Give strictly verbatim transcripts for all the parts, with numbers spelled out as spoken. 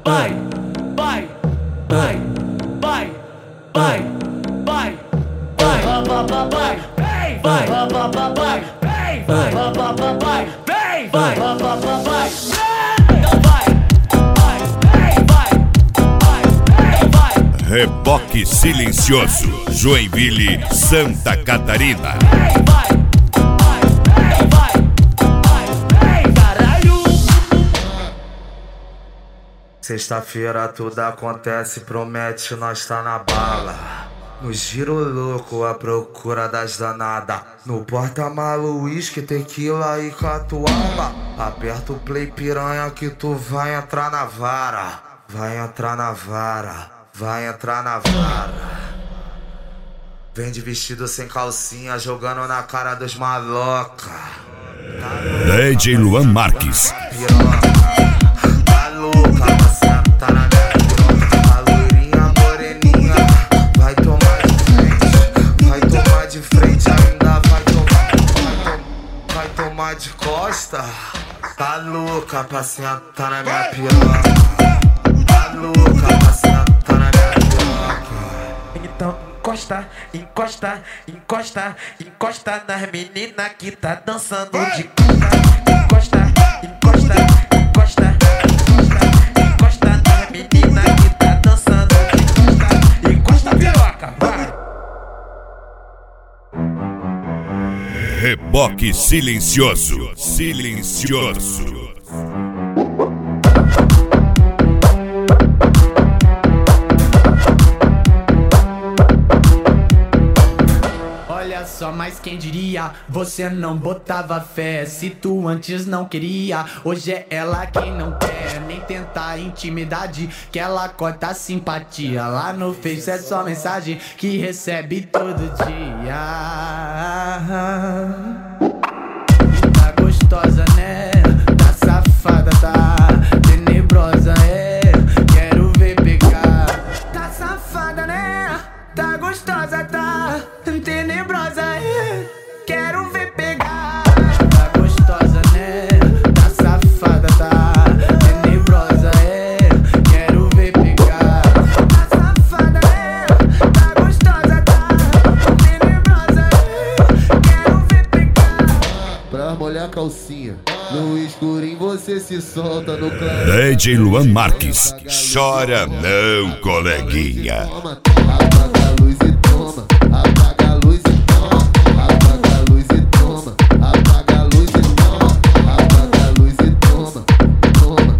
vai, vai, vai, vai, vai, vai, vai, vai, vai, vai, vai, vai, vai, vai, vai, vai. Reboque Silencioso, Joinville, Santa Catarina. Sexta-feira tudo acontece, promete, nós tá na bala. No giro louco, à procura das danadas. No porta-malas, uísque, tequila e catuaba. Aperta o play, piranha, que tu vai entrar na vara. Vai entrar na vara, vai entrar na vara. Vem de vestido sem calcinha, jogando na cara dos maloca. D J Luan Marques. Tá louca, você tá na minha piroca. A loirinha moreninha vai tomar de frente, vai tomar de frente, ainda vai tomar, vai, to vai tomar de costa. Tá louca pra sentar na minha piroca. Tá louca pra sentar na minha piroca. Então encosta, encosta, encosta, encosta nas meninas que tá dançando de costa. Encosta, encosta, encosta, encosta, encosta nas meninas que tá dançando de costa. Encosta a piroca, vai! Reboque Silencioso, Silencioso. Olha só, mas quem diria, você não botava fé. Se tu antes não queria, hoje é ela quem não quer nem tentar intimidade, que ela corta a simpatia. Lá no Face é só mensagem que recebe todo dia. Tá gostosa, né? Tá safada, tá tenebrosa, é. Quero ver pegar. Tá safada, né? Tá gostosa, tá tenebrosa, é. Quero ver pegar. Tá gostosa, né? Tá safada, tá tenebrosa, é. Quero ver pegar. Tá safada, né? Tá gostosa, tá tenebrosa, é. Quero ver pegar. Pra molhar a calcinha, no escurinho você se solta no claro. D J Luan Marques, chora não, coleguinha. Apaga a luz e toma, apaga a luz e toma, apaga a luz e toma, apaga a luz e toma, apaga a luz e toma, toma,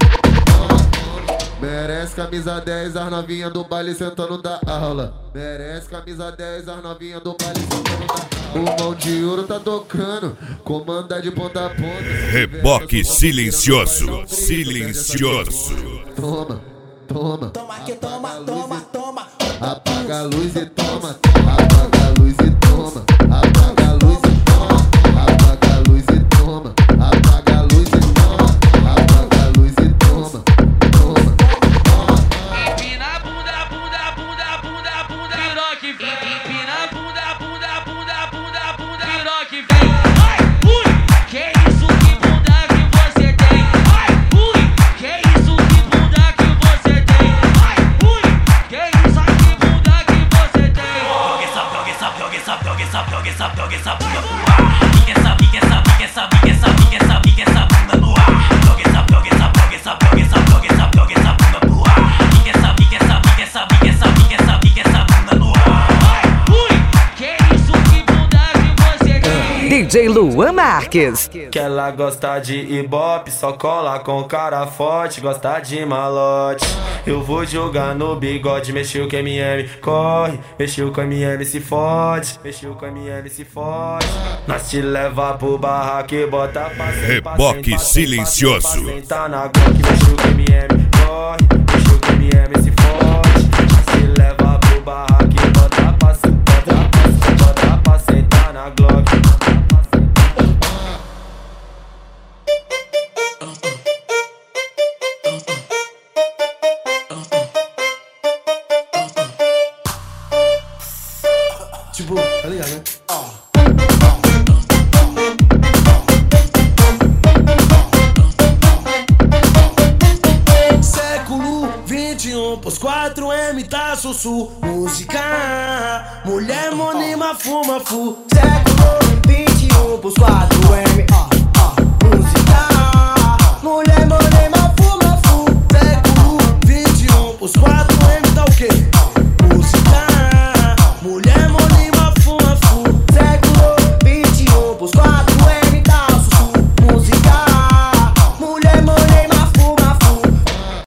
toma. Merece camisa dez, as novinhas do baile sentando da aula. Merece camisa dez, as novinhas do baile sentando da aula. O mão de ouro tá tocando, comanda de ponta a ponta. Reboque Silencioso, Silencioso. Toma, toma. Toma que toma, toma, toma. Apaga a luz e toma, apaga a luz e toma, apaga a luz e toma, apaga a luz e toma, apaga a luz e toma, apaga a luz e toma, toma, toma. Empina a bunda, bunda, bunda, bunda, bunda, piroque vem. Empina a bunda, bunda, bunda, bunda, bunda, piroque vem. Ai, ui, que isso, que bunda que você tem. Ai, ui, que isso, que bunda que você tem. Ai, ui, que isso, que bunda que você tem. Joga essa, joga essa, joga essa, joga essa, joga essa, joga essa bunda pro ar. Fica essa, fica essa, fica essa, fica essa, fica essa, fica essa bunda no ar. Joga essa, joga essa, joga essa, joga essa, joga essa, joga essa bunda pro ar. Fica essa, fica essa, fica essa, fica essa, fica essa, fica essa bunda no ar. Ai, ui, que isso, que bunda que você tem. D J Luan Marques. Que ela gosta de ibope, só cola com cara forte, gosta de malote. Eu vou jogar no bigode, mexeu com M M, corre, mexeu com M M, se fode, mexeu com M M, se fode. Nós te leva pro barraco e bota pra sentar. Reboque Silencioso. Sentar na Glock, mexeu com M M, corre, mexeu com M M, se fode. Nós te leva pro barraco e bota pra sentar, bota pra sentar na Glock. Tipo, tá ligado, né? Século quatro M tá sussu. Música, mulher monima fuma fu. Século vinte e um pros quatro M. Música, mulher monima